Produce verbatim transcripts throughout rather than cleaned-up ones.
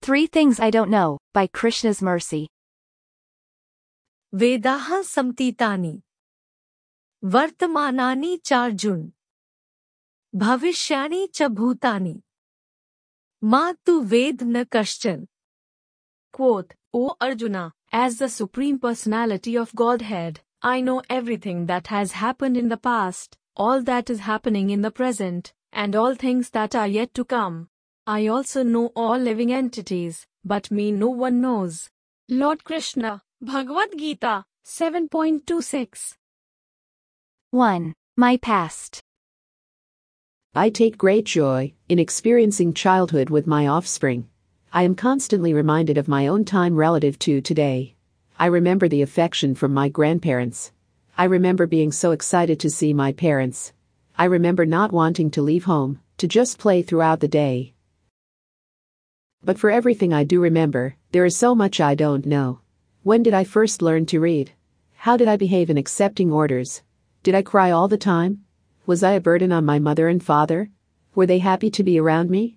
Three Things I Don't Know, by Krishna's Mercy. Vedaha samtitani. Vartamanani charjun. Bhavishyani cha bhutani. Ma tu ved na kaschan. Quote, O Arjuna, as the Supreme Personality of Godhead, I know everything that has happened in the past, all that is happening in the present, and all things that are yet to come. I also know all living entities, but me no one knows. Lord Krishna, Bhagavad Gita, seven point two six. one. My past. I take great joy in experiencing childhood with my offspring. I am constantly reminded of my own time relative to today. I remember the affection from my grandparents. I remember being so excited to see my parents. I remember not wanting to leave home, to just play throughout the day. But for everything I do remember, there is so much I don't know. When did I first learn to read? How did I behave in accepting orders? Did I cry all the time? Was I a burden on my mother and father? Were they happy to be around me?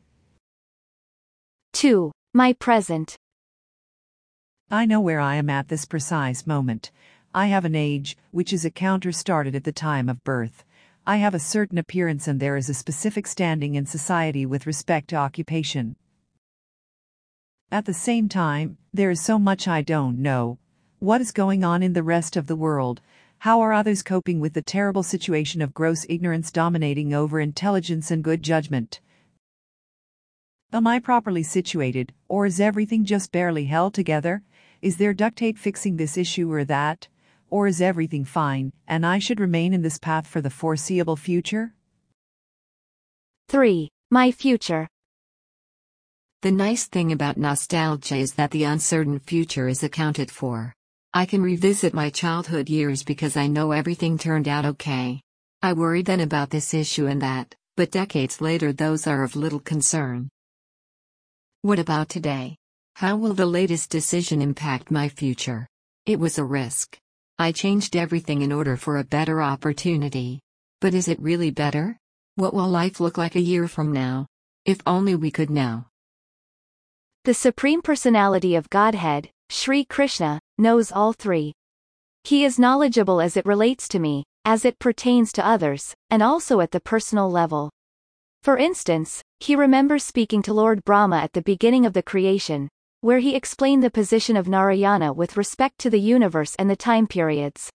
two. My present. I know where I am at this precise moment. I have an age, which is a counter started at the time of birth. I have a certain appearance and there is a specific standing in society with respect to occupation. At the same time, there is so much I don't know. What is going on in the rest of the world? How are others coping with the terrible situation of gross ignorance dominating over intelligence and good judgment? Am I properly situated, or is everything just barely held together? Is there duct tape fixing this issue or that? Or is everything fine, and I should remain in this path for the foreseeable future? three. My future. The nice thing about nostalgia is that the uncertain future is accounted for. I can revisit my childhood years because I know everything turned out okay. I worry then about this issue and that, but decades later those are of little concern. What about today? How will the latest decision impact my future? It was a risk. I changed everything in order for a better opportunity. But is it really better? What will life look like a year from now? If only we could know. The Supreme Personality of Godhead, Sri Krishna, knows all three. He is knowledgeable as it relates to me, as it pertains to others, and also at the personal level. For instance, he remembers speaking to Lord Brahma at the beginning of the creation, where he explained the position of Narayana with respect to the universe and the time periods.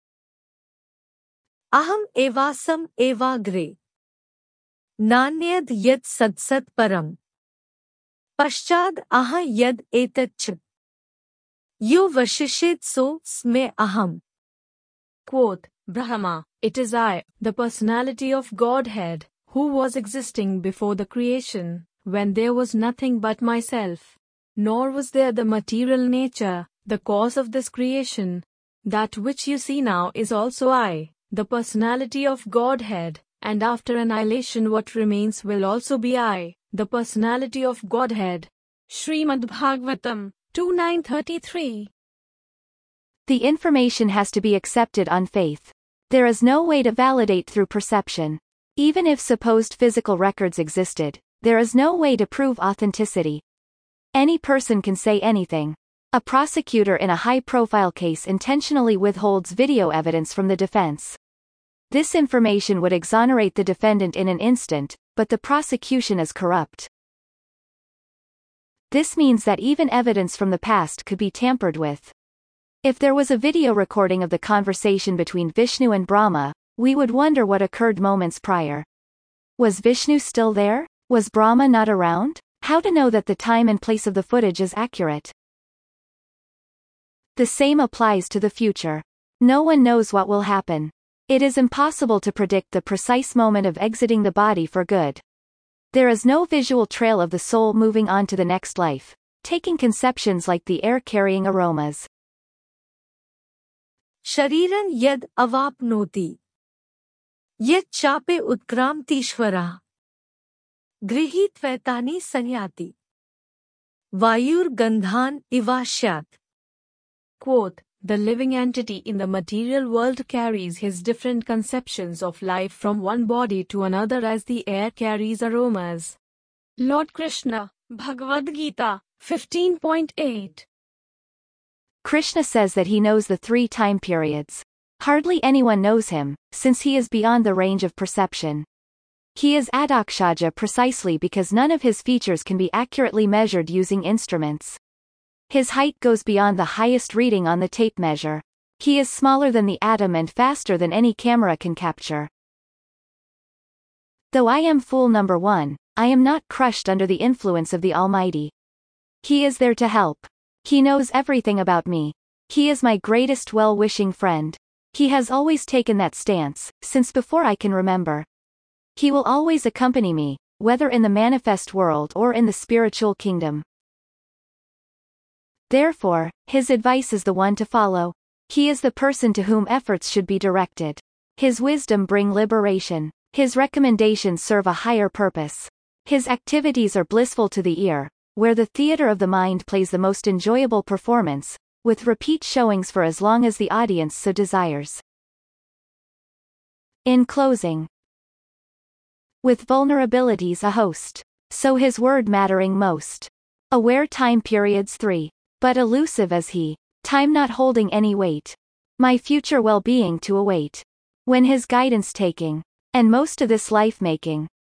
Aham evasam evagre. Nanyad yad satsat param. Paschad aha yad etach. Yo vashishit so sme aham. Quote, Brahma, it is I, the personality of Godhead, who was existing before the creation, when there was nothing but myself. Nor was there the material nature, the cause of this creation. That which you see now is also I, the personality of Godhead, and after annihilation what remains will also be I, the personality of Godhead. Srimad Bhagavatam, two nine thirty-three. The information has to be accepted on faith. There is no way to validate through perception. Even if supposed physical records existed, there is no way to prove authenticity. Any person can say anything. A prosecutor in a high-profile case intentionally withholds video evidence from the defense. This information would exonerate the defendant in an instant, but the prosecution is corrupt. This means that even evidence from the past could be tampered with. If there was a video recording of the conversation between Vishnu and Brahma, we would wonder what occurred moments prior. Was Vishnu still there? Was Brahma not around? How to know that the time and place of the footage is accurate? The same applies to the future. No one knows what will happen. It is impossible to predict the precise moment of exiting the body for good. There is no visual trail of the soul moving on to the next life, taking conceptions like the air carrying aromas. Shariran yad avapnoti. Yad chape utkramtishvara. Grihit vetani sanyati. Vayur gandhan ivashyat. Quote, the living entity in the material world carries his different conceptions of life from one body to another as the air carries aromas. Lord Krishna, Bhagavad Gita, fifteen point eight. Krishna says that he knows the three time periods. Hardly anyone knows him, since he is beyond the range of perception. He is Adakshaja precisely because none of his features can be accurately measured using instruments. His height goes beyond the highest reading on the tape measure. He is smaller than the atom and faster than any camera can capture. Though I am fool number one, I am not crushed under the influence of the Almighty. He is there to help. He knows everything about me. He is my greatest well-wishing friend. He has always taken that stance, since before I can remember. He will always accompany me, whether in the manifest world or in the spiritual kingdom. Therefore, his advice is the one to follow. He is the person to whom efforts should be directed. His wisdom bring liberation. His recommendations serve a higher purpose. His activities are blissful to the ear, where the theater of the mind plays the most enjoyable performance, with repeat showings for as long as the audience so desires. In closing, with vulnerabilities a host, so his word mattering most. Aware time periods three, but elusive as he, time not holding any weight. My future well-being to await. When his guidance taking, and most of this life making,